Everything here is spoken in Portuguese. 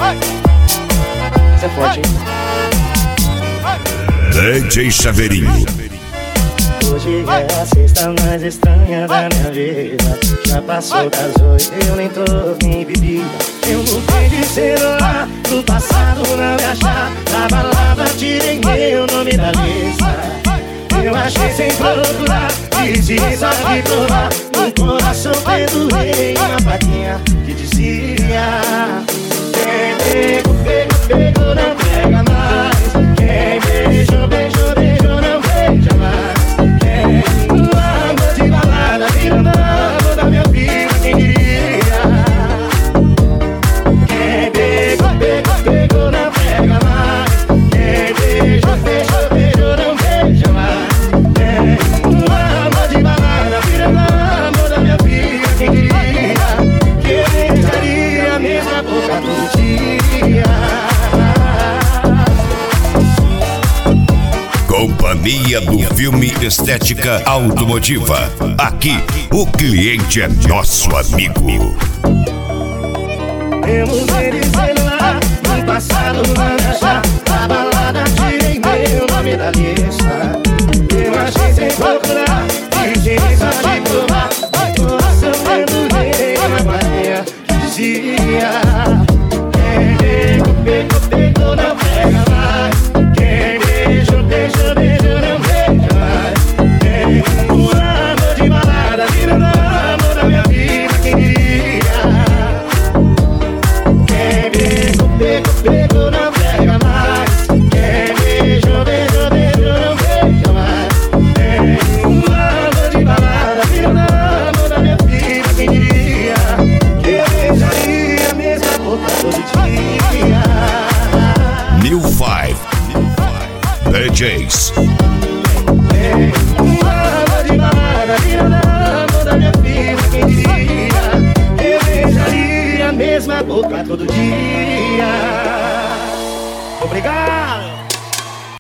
Isso é forte, hein? DJ Chaveirinho. Hoje é a sexta mais estranha da minha vida. Já passou das 8, eu nem tô em bebida. Eu mudei de celular, do passado não me achar. Da balada tirei meu nome da lista. Eu achei sem procurar, disse só de provar. No coração pendurei uma plaquinha que dizia: quem pegou, pegou, pegou, não pega mais. Quem beijou, beijou, beijou, não beija mais. O amor de balada virando amor da minha vida, quem diria? Quem pegou, pegou, pegou, não pega mais. Quem beijou, beijou, beijou, não beija mais. O amor de balada virando amor da minha vida, quem diria? Que eu beijaria a mesma boca todo dia. Companhia do Filme Estética Automotiva. Aqui, o cliente é nosso amigo. Eu mudei de celular, no passado não me achar. Da balada tirei meu nome da lista. Eu achei sem procurar, disse só de provar. No coração pendurei uma plaquinha que dizia: quem pegou, pegou, pegou, não pega mais. Quem beijou, beijou, beijou, não beija mais. O amor de balada virando amor da minha vida, quem diria? Quem pegou, pegou, pegou, não pega mais. Quem beijou, beijou, beijou, não beija mais. O amor de balada virando amor da minha vida, quem diria? Que eu beijaria a mesma boca todo dia. New Five DJs. O amor de balada virando amor da minha vida, quem diria? Eu beijaria a mesma boca todo dia. Obrigado.